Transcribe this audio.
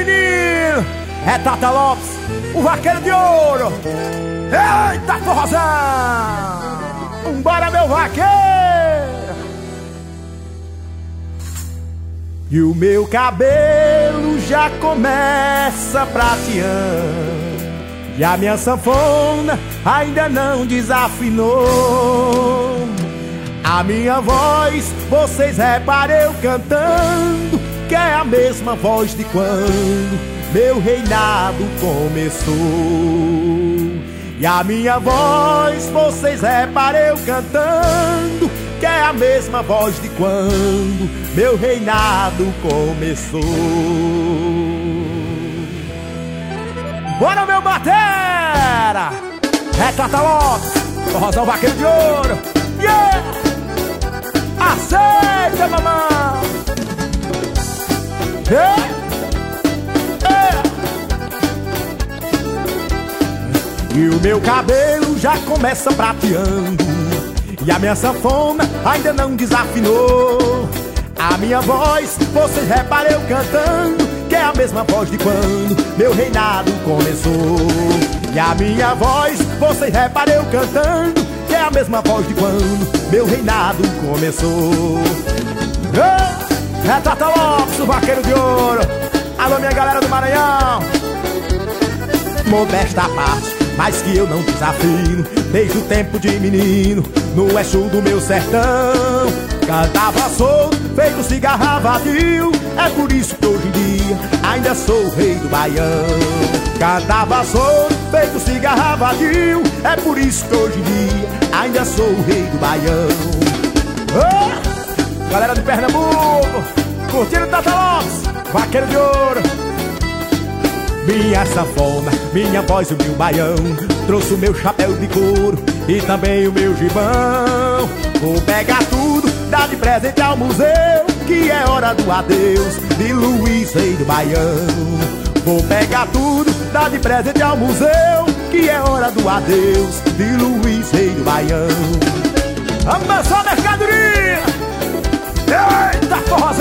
menino? É Tata Lopes, o vaqueiro de ouro. Eita, forrozão! Vambora, meu vaqueiro! E o meu cabelo já começa prateando, e a minha sanfona ainda não desafinou. A minha voz, vocês reparam eu cantando, que é a mesma voz de quando meu reinado começou. E a minha voz, vocês reparam eu cantando, que é a mesma voz de quando meu reinado começou. Bora, meu batera! É Tata Lopes, forrozão vaqueiro de ouro. Yeah! Aceita, mamãe! Yeah! Yeah! E o meu cabelo já começa prateando, e a minha sanfona ainda não desafinou. A minha voz, vocês reparam eu cantando, que é a mesma voz de quando meu reinado começou. E a minha voz, vocês reparam eu cantando, que é a mesma voz de quando meu reinado começou. É Tata Lopes, o vaqueiro de ouro. Alô, minha galera do Maranhão. Modesta parte, mas que eu não desafino, desde o tempo de menino, no eixo do meu sertão. Cantava solto, feito cigarro vadio, é por isso que hoje em dia ainda sou o rei do baião. Cantava solto, feito cigarro vadio, é por isso que hoje em dia ainda sou o rei do baião. Oh, galera de Pernambuco, curtindo Tata Lopes, vaqueiro de ouro. Minha sanfona, minha voz e o meu baião, trouxe o meu chapéu de couro e também o meu gibão. Vou pegar tudo, dar de presente ao museu, que é hora do adeus de Luiz, rei do baião. Vou pegar tudo, dar de presente ao museu, que é hora do adeus de Luiz, rei do baião. Vamos dançar, mercadoria! Eita, porra!